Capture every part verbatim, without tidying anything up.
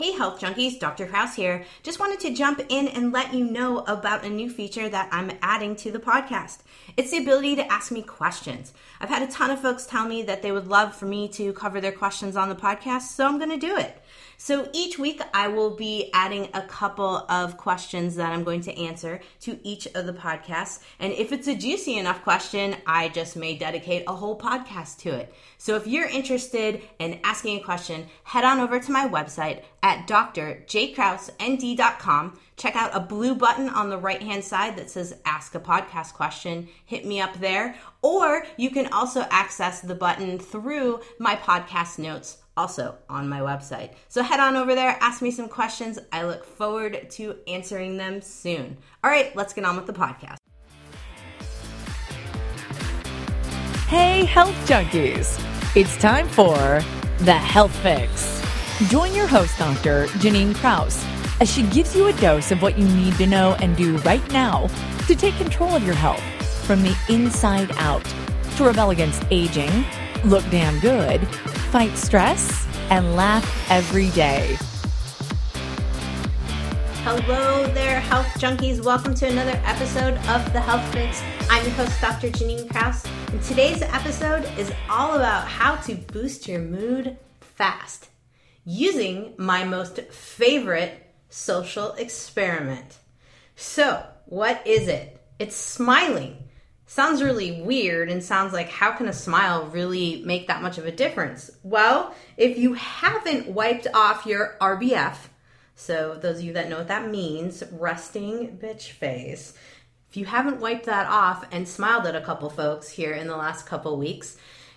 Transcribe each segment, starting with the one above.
Hey Health Junkies, Doctor Kraus here. Just wanted to jump in and let you know about a new feature that I'm adding to the podcast. It's the ability to ask me questions. I've had a ton of folks tell me that they would love for me to cover their questions on the podcast, so I'm going to do it. So each week I will be adding a couple of questions that I'm going to answer to each of the podcasts. And if it's a juicy enough question, I just may dedicate a whole podcast to it. So if you're interested in asking a question, head on over to my website at d r j kraus n d dot com. Check out a blue button on the right-hand side that says Ask a Podcast Question. Hit me up there. Or you can also access the button through my podcast notes, also on my website. So head on over there, ask me some questions. I look forward to answering them soon. All right, let's get on with the podcast. Hey, Health Junkies. It's time for The Health Fix. Join your host, Doctor Janine Kraus, as she gives you a dose of what you need to know and do right now to take control of your health from the inside out, to rebel against aging, look damn good, fight stress, and laugh every day. Hello there, Health Junkies. Welcome to another episode of The Health Fix. I'm your host, Doctor Janine Kraus, and today's episode is all about how to boost your mood fast using my most favorite social experiment. So, what is it? It's smiling. Sounds really weird and sounds like, how can a smile really make that much of a difference? Well, if you haven't wiped off your R B F, so those of you that know what that means, resting bitch face, if you haven't wiped that off and smiled at a couple folks here in the last couple weeks,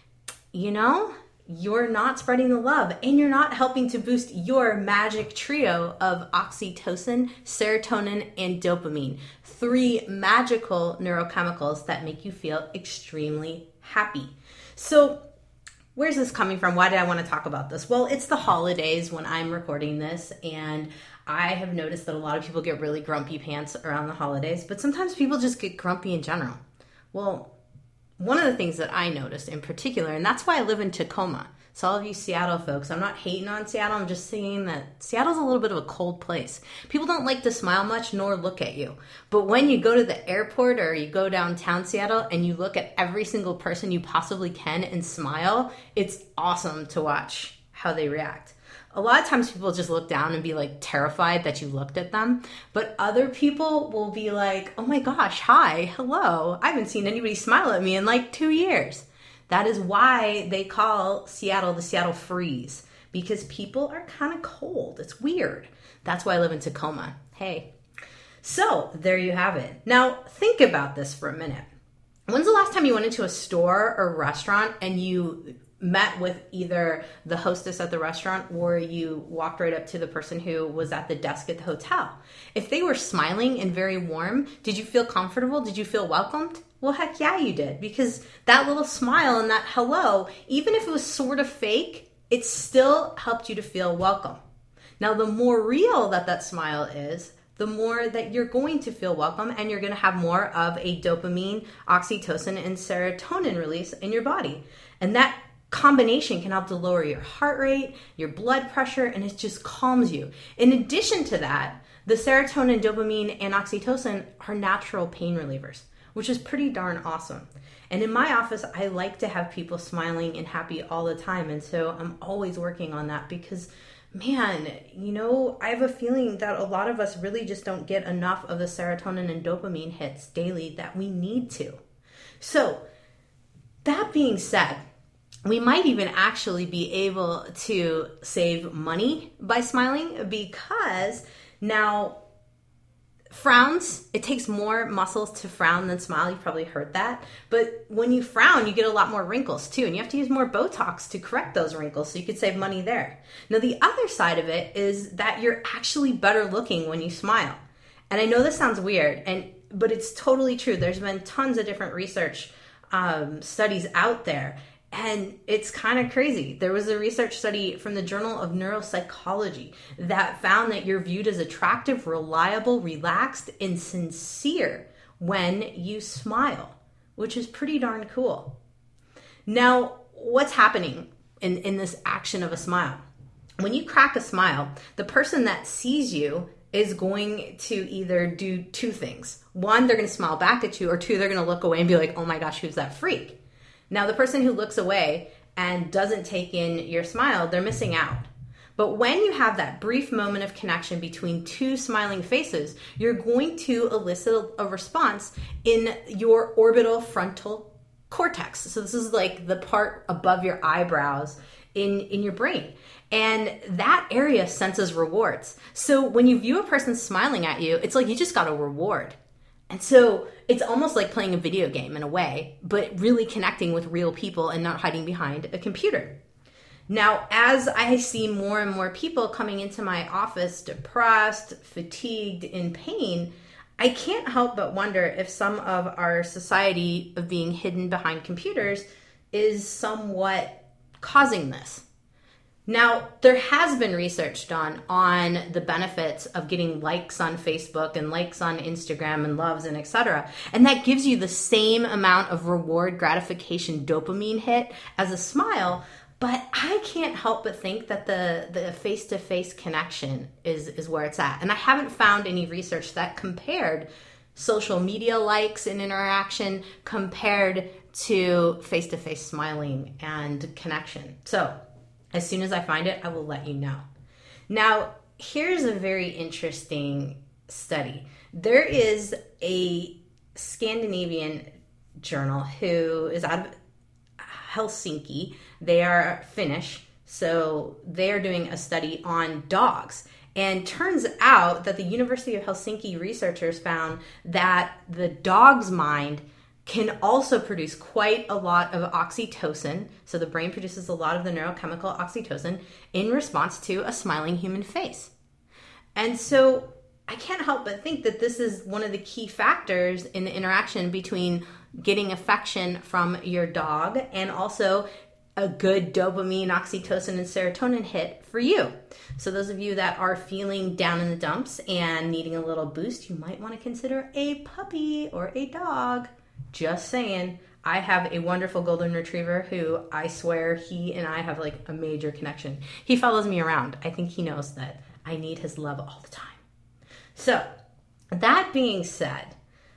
you know, you're not spreading the love and you're not helping to boost your magic trio of oxytocin, serotonin, and dopamine. Three magical neurochemicals that make you feel extremely happy. So where's this coming from? Why did I want to talk about this? Well, it's the holidays when I'm recording this, and I have noticed that a lot of people get really grumpy pants around the holidays, but sometimes people just get grumpy in general. Well, one of the things that I noticed in particular, and that's why I live in Tacoma. So all of you Seattle folks, I'm not hating on Seattle. I'm just saying that Seattle's a little bit of a cold place. People don't like to smile much nor look at you. But when you go to the airport or you go downtown Seattle and you look at every single person you possibly can and smile, it's awesome to watch how they react. A lot of times people just look down and be like terrified that you looked at them. But other people will be like, oh my gosh, hi, hello. I haven't seen anybody smile at me in like two years. That is why they call Seattle the Seattle Freeze, because people are kind of cold. It's weird. That's why I live in Tacoma. Hey. So there you have it. Now think about this for a minute. When's the last time you went into a store or restaurant and you met with either the hostess at the restaurant or you walked right up to the person who was at the desk at the hotel? If they were smiling and very warm, did you feel comfortable? Did you feel welcomed? Well, heck yeah, you did, because that little smile and that hello, even if it was sort of fake, it still helped you to feel welcome. Now, the more real that that smile is, the more that you're going to feel welcome, and you're going to have more of a dopamine, oxytocin, and serotonin release in your body. And that combination can help to lower your heart rate, your blood pressure, and it just calms you. In addition to that, the serotonin, dopamine, and oxytocin are natural pain relievers, which is pretty darn awesome. And in my office, I like to have people smiling and happy all the time. And so I'm always working on that because, man, you know, I have a feeling that a lot of us really just don't get enough of the serotonin and dopamine hits daily that we need to. So that being said, we might even actually be able to save money by smiling, because now frowns, it takes more muscles to frown than smile. You've probably heard that. But when you frown, you get a lot more wrinkles too. And you have to use more Botox to correct those wrinkles, so you could save money there. Now, the other side of it is that you're actually better looking when you smile. And I know this sounds weird, and but it's totally true. There's been tons of different research um, studies out there. And it's kind of crazy. There was a research study from the Journal of Neuropsychology that found that you're viewed as attractive, reliable, relaxed, and sincere when you smile, which is pretty darn cool. Now, what's happening in, in this action of a smile? when you crack a smile, the person that sees you is going to either do two things. One, they're going to smile back at you, or two, they're going to look away and be like, oh my gosh, who's that freak? Now, the person who looks away and doesn't take in your smile, they're missing out. But when you have that brief moment of connection between two smiling faces, you're going to elicit a response in your orbital frontal cortex. So this is like the part above your eyebrows in, in your brain. And that area senses rewards. So when you view a person smiling at you, it's like you just got a reward. And so it's almost like playing a video game in a way, but really connecting with real people and not hiding behind a computer. Now, as I see more and more people coming into my office depressed, fatigued, in pain, I can't help but wonder if some of our society of being hidden behind computers is somewhat causing this. Now, there has been research done on the benefits of getting likes on Facebook and likes on Instagram and loves and et cetera. And that gives you the same amount of reward gratification dopamine hit as a smile. But I can't help but think that the, the face-to-face connection is, is where it's at. And I haven't found any research that compared social media likes and interaction compared to face-to-face smiling and connection. So as soon as I find it, I will let you know. Now, here's a very interesting study. There is a Scandinavian journal who is out of Helsinki. They are Finnish, so they are doing a study on dogs. And turns out that the University of Helsinki researchers found that the dog's mind can also produce quite a lot of oxytocin. So the brain produces a lot of the neurochemical oxytocin in response to a smiling human face. And so I can't help but think that this is one of the key factors in the interaction between getting affection from your dog and also a good dopamine, oxytocin, and serotonin hit for you. So those of you that are feeling down in the dumps and needing a little boost, you might want to consider a puppy or a dog. Just saying. I have a wonderful golden retriever who I swear he and I have like a major connection. He follows me around. I think he knows that I need his love all the time. So that being said,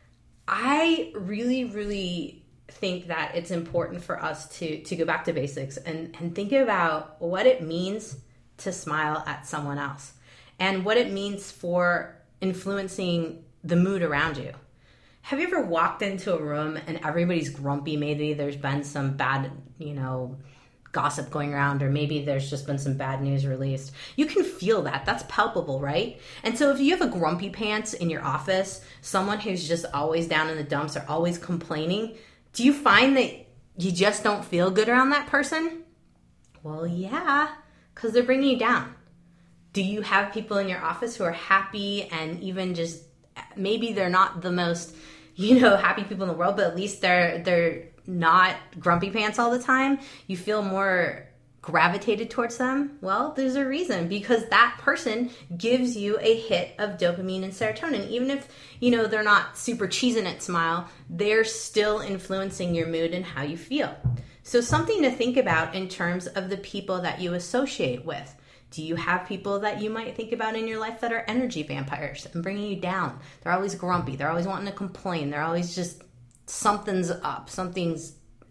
I really, really think that it's important for us to, to go back to basics and, and think about what it means to smile at someone else and what it means for influencing the mood around you. Have you ever walked into a room and everybody's grumpy? Maybe there's been some bad, you know, gossip going around, or maybe there's just been some bad news released. You can feel that. That's palpable, right? And so if you have a grumpy pants in your office, someone who's just always down in the dumps or always complaining, do you find that you just don't feel good around that person? Well, yeah, because they're bringing you down. Do you have people in your office who are happy and even just, maybe they're not the most, you know, happy people in the world, but at least they're they're not grumpy pants all the time? You feel more gravitated towards them? Well, there's a reason, because that person gives you a hit of dopamine and serotonin. Even if, you know, they're not super cheesing it smile, they're still influencing your mood and how you feel. So something to think about in terms of the people that you associate with. Do you have people that you might think about in your life that are energy vampires and bringing you down? They're always grumpy. They're always wanting to complain. They're always just, something's up. Something's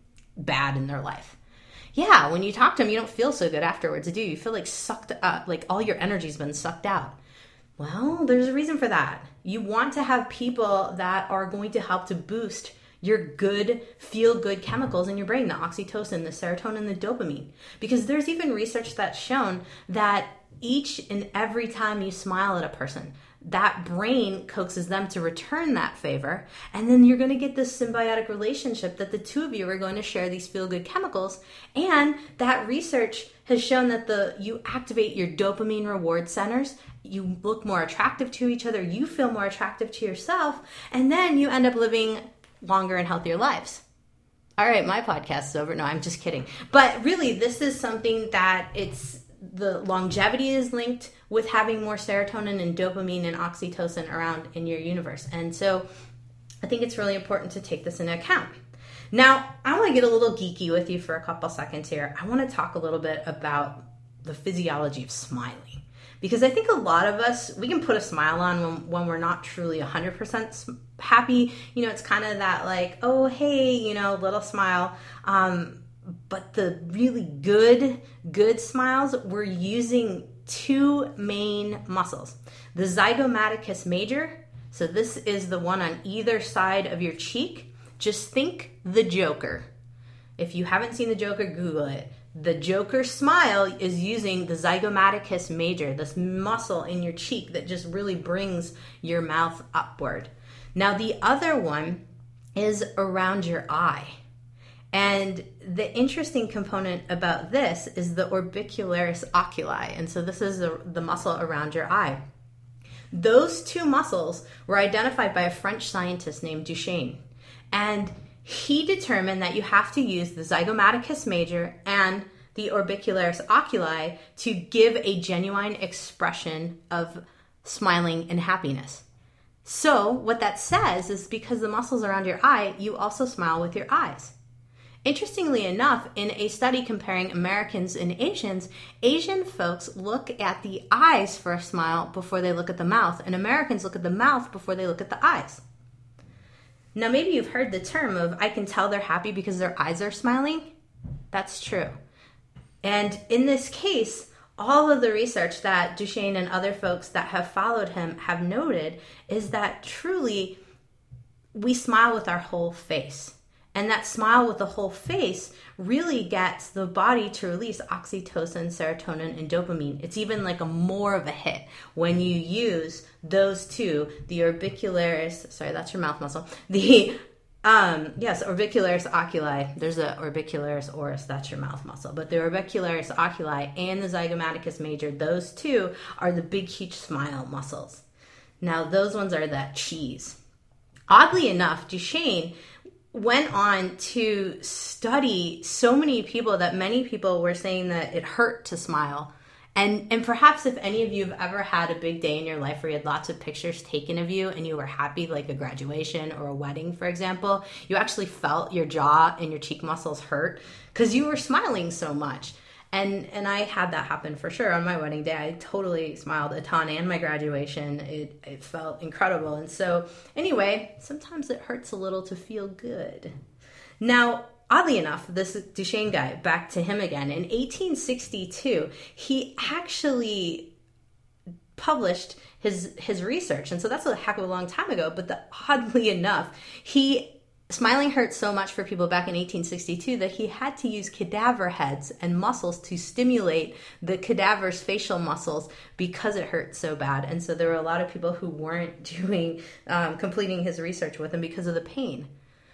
bad in their life. Yeah, when you talk to them, you don't feel so good afterwards, do you? You feel like sucked up, like all your energy's been sucked out. Well, there's a reason for that. You want to have people that are going to help to boost your good, feel-good chemicals in your brain, the oxytocin, the serotonin, the dopamine. Because there's even research that's shown that each and every time you smile at a person, that brain coaxes them to return that favor, and then you're going to get this symbiotic relationship that the two of you are going to share these feel-good chemicals. And that research has shown that the you activate your dopamine reward centers, you look more attractive to each other, you feel more attractive to yourself, and then you end up living longer and healthier lives. All right, my podcast is over. No, I'm just kidding. But really, this is something that it's, the longevity is linked with having more serotonin and dopamine and oxytocin around in your universe. And so I think it's really important to take this into account. Now, I want to get a little geeky with you for a couple seconds here. I want to talk a little bit about the physiology of smiling. Because I think a lot of us, we can put a smile on when, when we're not truly one hundred percent happy. You know, it's kind of that like, oh, hey, you know, little smile. Um, but the really good, good smiles, we're using two main muscles. The zygomaticus major, so this is the one on either side of your cheek. Just think the Joker. If you haven't seen the Joker, Google it. The Joker smile is using the zygomaticus major, this muscle in your cheek that just really brings your mouth upward. Now, the other one is around your eye. And the interesting component about this is the orbicularis oculi. And so this is the, the muscle around your eye. Those two muscles were identified by a French scientist named Duchenne. And he determined that you have to use the zygomaticus major and the orbicularis oculi to give a genuine expression of smiling and happiness. So what that says is because the muscles around your eye, you also smile with your eyes. Interestingly enough, in a study comparing Americans and Asians, Asian folks look at the eyes for a smile before they look at the mouth, and Americans look at the mouth before they look at the eyes. Now, maybe you've heard the term of, I can tell they're happy because their eyes are smiling. That's true. And in this case, all of the research that Duchenne and other folks that have followed him have noted is that truly we smile with our whole face. And that smile with the whole face really gets the body to release oxytocin, serotonin, and dopamine. It's even like a more of a hit when you use those two, the orbicularis, sorry, that's your mouth muscle, the, um, yes, orbicularis oculi, there's a orbicularis oris, that's your mouth muscle, but the orbicularis oculi and the zygomaticus major, those two are the big, huge smile muscles. Now, those ones are that cheese. Oddly enough, Duchenne went on to study so many people that many people were saying that it hurt to smile. And and perhaps if any of you have ever had a big day in your life where you had lots of pictures taken of you and you were happy, like a graduation or a wedding, for example, you actually felt your jaw and your cheek muscles hurt because you were smiling so much. And and I had that happen for sure on my wedding day. I totally smiled a ton, and my graduation, it, it felt incredible. And so anyway, sometimes it hurts a little to feel good. Now, oddly enough, this Duchenne guy, back to him again, in eighteen sixty-two, he actually published his his research. And so that's a heck of a long time ago, but the, oddly enough, he smiling hurt so much for people back in eighteen sixty-two that he had to use cadaver heads and muscles to stimulate the cadaver's facial muscles because it hurt so bad. And so there were a lot of people who weren't doing, um, completing his research with him because of the pain.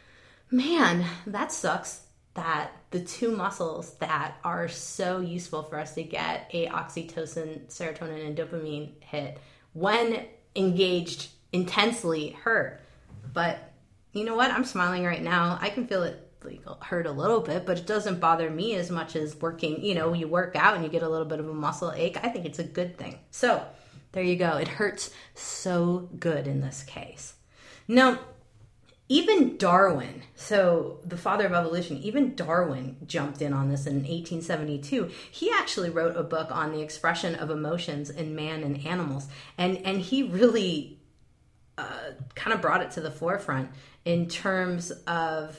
Man, that sucks that the two muscles that are so useful for us to get a oxytocin, serotonin, and dopamine hit when engaged intensely hurt. But you know what? I'm smiling right now. I can feel it like hurt a little bit, but it doesn't bother me as much as working, you know, you work out and you get a little bit of a muscle ache. I think it's a good thing. So there you go. It hurts so good in this case. Now, even Darwin, so the father of evolution, even Darwin jumped in on this in eighteen seventy-two. He actually wrote a book on the expression of emotions in man and animals. And, and he really uh, kind of brought it to the forefront in terms of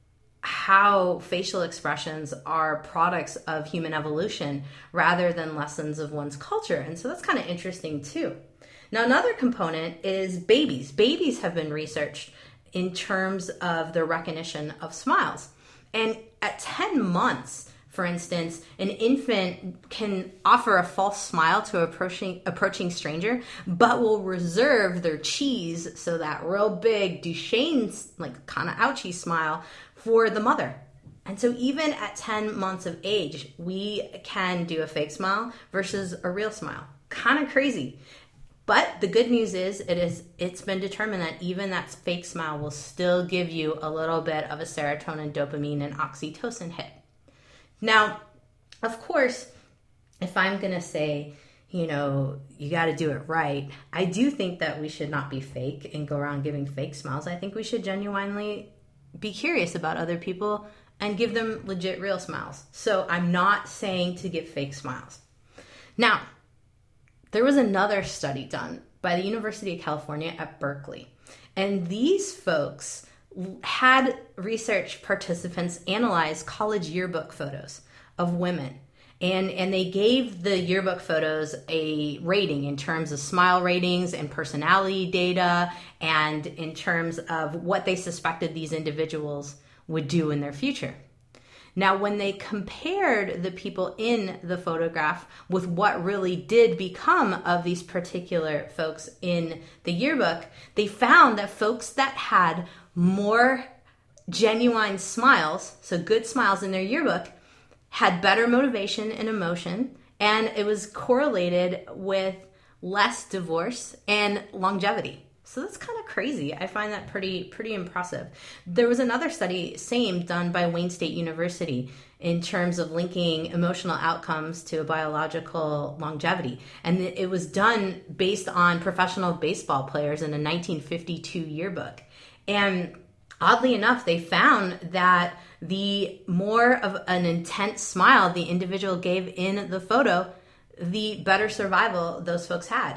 how facial expressions are products of human evolution rather than lessons of one's culture. And so that's kind of interesting too. Now, another component is babies. Babies have been researched in terms of the recognition of smiles. And at ten months, for instance, an infant can offer a false smile to approaching approaching stranger, but will reserve their cheese, so that real big Duchenne's like kind of ouchy smile, for the mother. And so even at ten months of age, we can do a fake smile versus a real smile. Kind of crazy. But the good news is it is it's been determined that even that fake smile will still give you a little bit of a serotonin, dopamine, and oxytocin hit. Now, of course, if I'm going to say, you know, you got to do it right, I do think that we should not be fake and go around giving fake smiles. I think we should genuinely be curious about other people and give them legit real smiles. So I'm not saying to give fake smiles. Now, there was another study done by the University of California at Berkeley, and these folks had research participants analyze college yearbook photos of women. And and they gave the yearbook photos a rating in terms of smile ratings and personality data, and in terms of what they suspected these individuals would do in their future. Now, when they compared the people in the photograph with what really did become of these particular folks in the yearbook, they found that folks that had more genuine smiles, so good smiles in their yearbook, had better motivation and emotion, and it was correlated with less divorce and longevity. So that's kind of crazy. I find that pretty pretty impressive. There was another study, same, done by Wayne State University in terms of linking emotional outcomes to biological longevity. And it was done based on professional baseball players in a nineteen fifty-two yearbook. And oddly enough, they found that the more of an intense smile the individual gave in the photo, the better survival those folks had.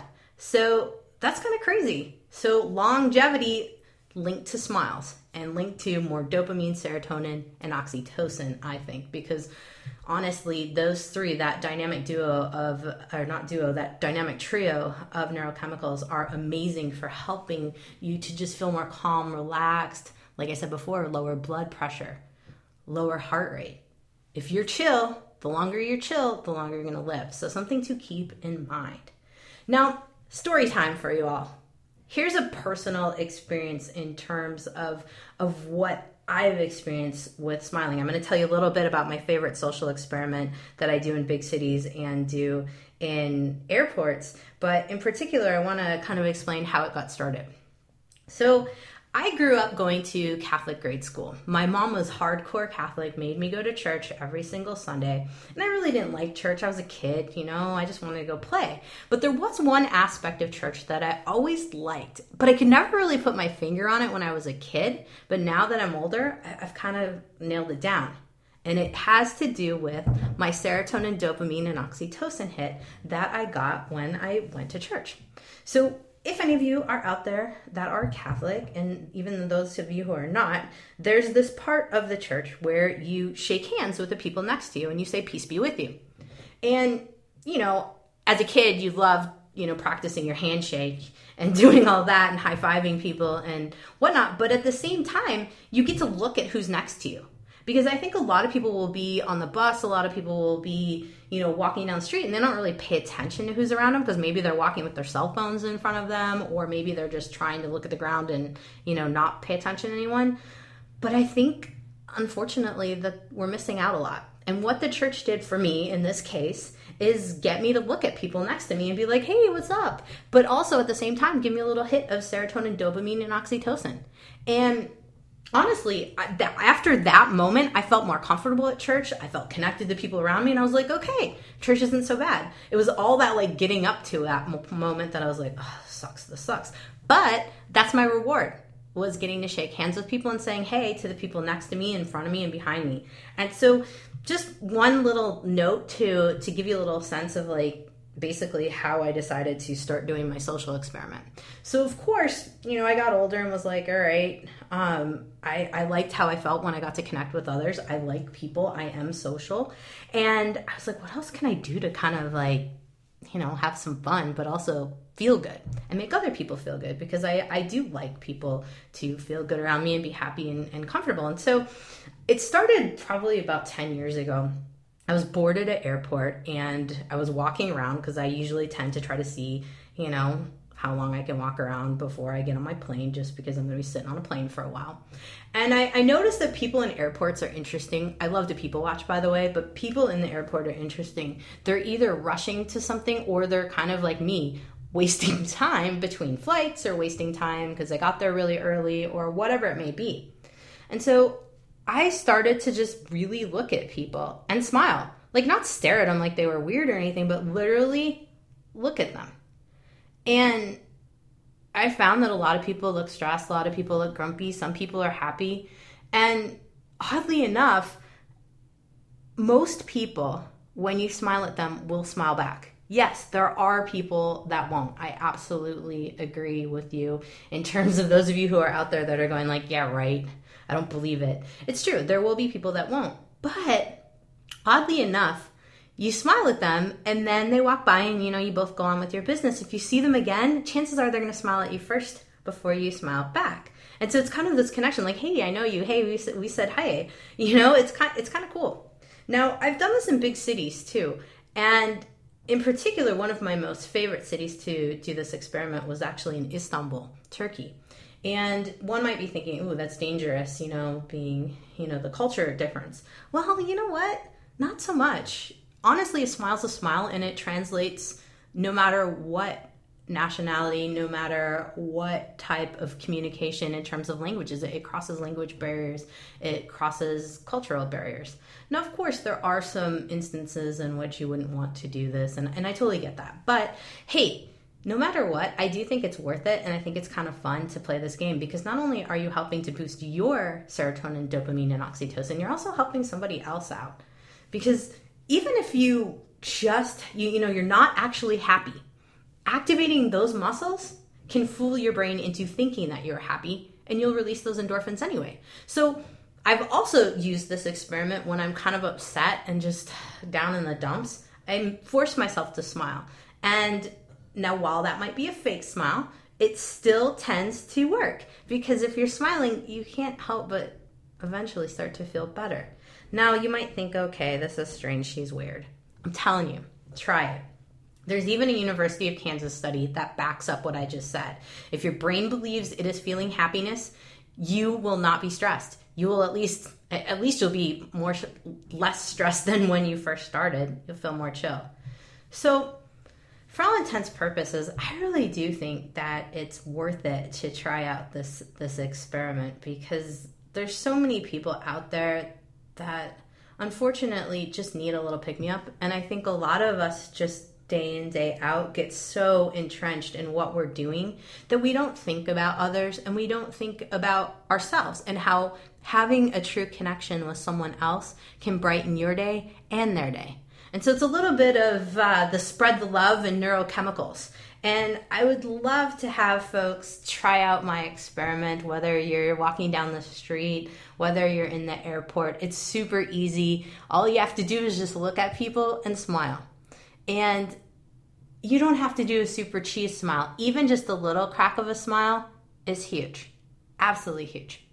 So that's kind of crazy. So longevity linked to smiles and linked to more dopamine, serotonin, and oxytocin, I think, because honestly, those three, that dynamic duo of, or not duo, that dynamic trio of neurochemicals are amazing for helping you to just feel more calm, relaxed. Like I said before, lower blood pressure, lower heart rate. If you're chill, the longer you're chill, the longer you're going to live. So something to keep in mind. Now, story time for you all. Here's a personal experience in terms of, of what I've experienced with smiling. I'm going to tell you a little bit about my favorite social experiment that I do in big cities and do in airports. But in particular, I want to kind of explain how it got started. So I grew up going to Catholic grade school. My mom was hardcore Catholic, made me go to church every single Sunday. And I really didn't like church. I was a kid, you know, I just wanted to go play. But there was one aspect of church that I always liked, but I could never really put my finger on it when I was a kid. But now that I'm older, I've kind of nailed it down. And it has to do with my serotonin, dopamine, and oxytocin hit that I got when I went to church. So if any of you are out there that are Catholic, and even those of you who are not, there's this part of the church where you shake hands with the people next to you and you say, peace be with you. And, you know, as a kid, you loved, you know, practicing your handshake and doing all that and high-fiving people and whatnot. But at the same time, you get to look at who's next to you. Because I think a lot of people will be on the bus, a lot of people will be, you know, walking down the street and they don't really pay attention to who's around them because maybe they're walking with their cell phones in front of them, or maybe they're just trying to look at the ground and, you know, not pay attention to anyone. But I think, unfortunately, that we're missing out a lot. And what the church did for me in this case is get me to look at people next to me and be like, hey, what's up? But also at the same time, give me a little hit of serotonin, dopamine, and oxytocin. And honestly, after that moment, I felt more comfortable at church. I felt connected to people around me, and I was like, okay, church isn't so bad. It was all that, like, getting up to that moment that I was like, oh, this sucks, this sucks. But that's my reward, was getting to shake hands with people and saying hey to the people next to me, in front of me, and behind me. And so just one little note to, to give you a little sense of, like, basically how I decided to start doing my social experiment. So of course, you know, I got older and was like, all right, um, I, I liked how I felt when I got to connect with others. I like people. I am social. And I was like, what else can I do to kind of, like, you know, have some fun, but also feel good and make other people feel good? Because I, I do like people to feel good around me and be happy and, and comfortable. And so it started probably about ten years ago. I was bored at an airport and I was walking around because I usually tend to try to see, you know, how long I can walk around before I get on my plane, just because I'm going to be sitting on a plane for a while. And I, I noticed that people in airports are interesting. I love to people watch, by the way, but people in the airport are interesting. They're either rushing to something or they're kind of like me, wasting time between flights or wasting time because I got there really early or whatever it may be. And so I started to just really look at people and smile. Like, not stare at them like they were weird or anything, but literally look at them. And I found that a lot of people look stressed, a lot of people look grumpy, some people are happy. And oddly enough, most people, when you smile at them, will smile back. Yes, there are people that won't. I absolutely agree with you in terms of those of you who are out there that are going like, yeah, right. I don't believe it. It's true. There will be people that won't. But oddly enough, you smile at them and then they walk by and, you know, you both go on with your business. If you see them again, chances are they're going to smile at you first before you smile back. And so it's kind of this connection like, hey, I know you. Hey, we said, we said hi. You know, it's kind, it's kind of cool. Now, I've done this in big cities too. And in particular, one of my most favorite cities to do this experiment was actually in Istanbul, Turkey. And one might be thinking, ooh, that's dangerous, you know, being, you know, the culture difference. Well, you know what? Not so much. Honestly, a smile's a smile, and it translates no matter what nationality, no matter what type of communication in terms of languages. It crosses language barriers. It crosses cultural barriers. Now, of course, there are some instances in which you wouldn't want to do this, and, and I totally get that. But, hey, no matter what, I do think it's worth it, and I think it's kind of fun to play this game because not only are you helping to boost your serotonin, dopamine, and oxytocin, you're also helping somebody else out. Because even if you just, you, you know, you're not actually happy, activating those muscles can fool your brain into thinking that you're happy, and you'll release those endorphins anyway. So I've also used this experiment when I'm kind of upset and just down in the dumps. I force myself to smile. And now, while that might be a fake smile, it still tends to work because if you're smiling, you can't help but eventually start to feel better. Now, you might think, okay, this is strange, she's weird. I'm telling you, try it. There's even a University of Kansas study that backs up what I just said. If your brain believes it is feeling happiness, you will not be stressed. You will at least, at least you'll be more, less stressed than when you first started. You'll feel more chill. So, for all intents and purposes, I really do think that it's worth it to try out this this experiment because there's so many people out there that unfortunately just need a little pick-me-up. And I think a lot of us just day in, day out get so entrenched in what we're doing that we don't think about others and we don't think about ourselves and how having a true connection with someone else can brighten your day and their day. And so it's a little bit of uh, the spread the love and neurochemicals. And I would love to have folks try out my experiment, whether you're walking down the street, whether you're in the airport. It's super easy. All you have to do is just look at people and smile. And you don't have to do a super cheese smile. Even just a little crack of a smile is huge. Absolutely huge.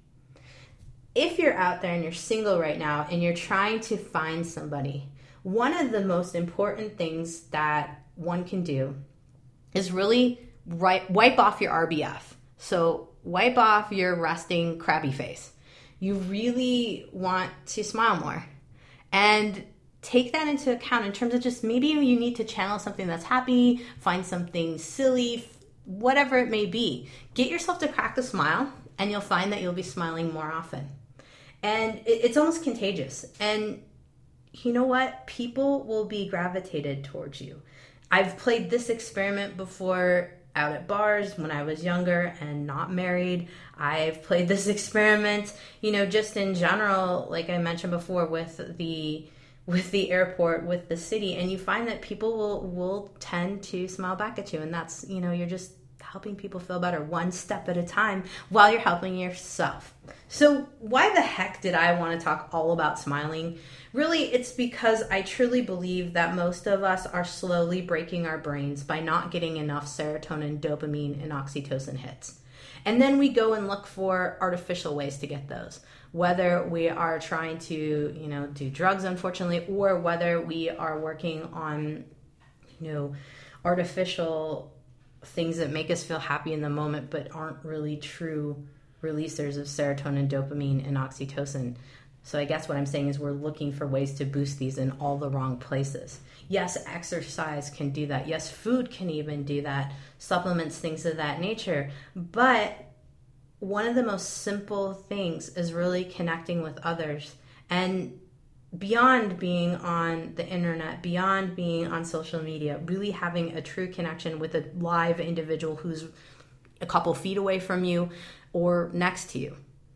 If you're out there and you're single right now and you're trying to find somebody, one of the most important things that one can do is really wipe, wipe off your R B F. So wipe off your resting crabby face. You really want to smile more. And take that into account in terms of just maybe you need to channel something that's happy, find something silly, whatever it may be. Get yourself to crack a smile and you'll find that you'll be smiling more often. And it's almost contagious. And you know what? People will be gravitated towards you. I've played this experiment before out at bars when I was younger and not married. I've played this experiment, you know, just in general, like I mentioned before, with the with the airport, with the city, and you find that people will will tend to smile back at you, and that's, you know, you're just helping people feel better one step at a time while you're helping yourself. So why the heck did I want to talk all about smiling? Really, it's because I truly believe that most of us are slowly breaking our brains by not getting enough serotonin, dopamine, and oxytocin hits. And then we go and look for artificial ways to get those, whether we are trying to, you know, do drugs, unfortunately, or whether we are working on, you know, artificial things that make us feel happy in the moment but aren't really true releasers of serotonin, dopamine, and oxytocin. So I guess what I'm saying is we're looking for ways to boost these in all the wrong places. Yes, exercise can do that. Yes, food can even do that. Supplements, things of that nature. But one of the most simple things is really connecting with others. And beyond being on the internet, beyond being on social media, really having a true connection with a live individual who's a couple feet away from you or next to you.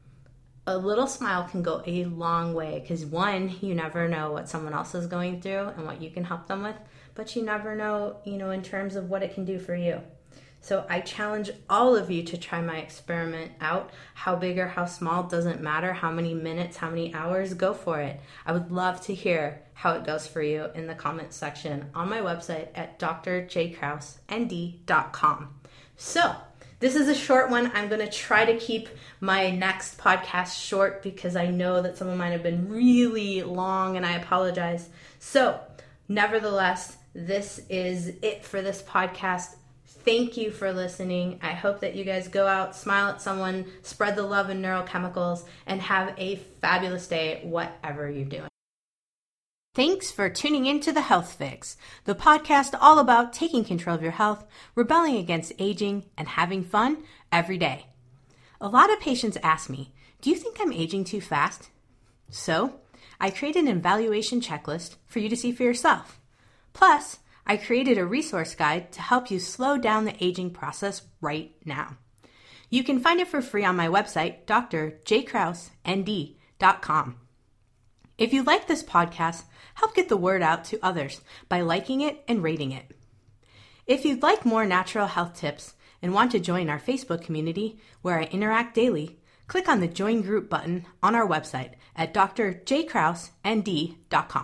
A little smile can go a long way because, one, you never know what someone else is going through and what you can help them with. but you never know, you know, in terms of what it can do for you. So I challenge all of you to try my experiment out. How big or how small doesn't matter. How many minutes, how many hours, go for it. I would love to hear how it goes for you in the comments section on my website at d r j kraus n d dot com. So this is a short one. I'm going to try to keep my next podcast short because I know that some of mine have been really long, and I apologize. So nevertheless, this is it for this podcast. Thank you for listening. I hope that you guys go out, smile at someone, spread the love and neurochemicals, and have a fabulous day, whatever you're doing. Thanks for tuning in to The Health Fix, the podcast all about taking control of your health, rebelling against aging, and having fun every day. A lot of patients ask me, do you think I'm aging too fast? So, I created an evaluation checklist for you to see for yourself. Plus, I created a resource guide to help you slow down the aging process right now. You can find it for free on my website, d r j kraus n d dot com. If you like this podcast, help get the word out to others by liking it and rating it. If you'd like more natural health tips and want to join our Facebook community where I interact daily, click on the Join Group button on our website at d r j kraus n d dot com.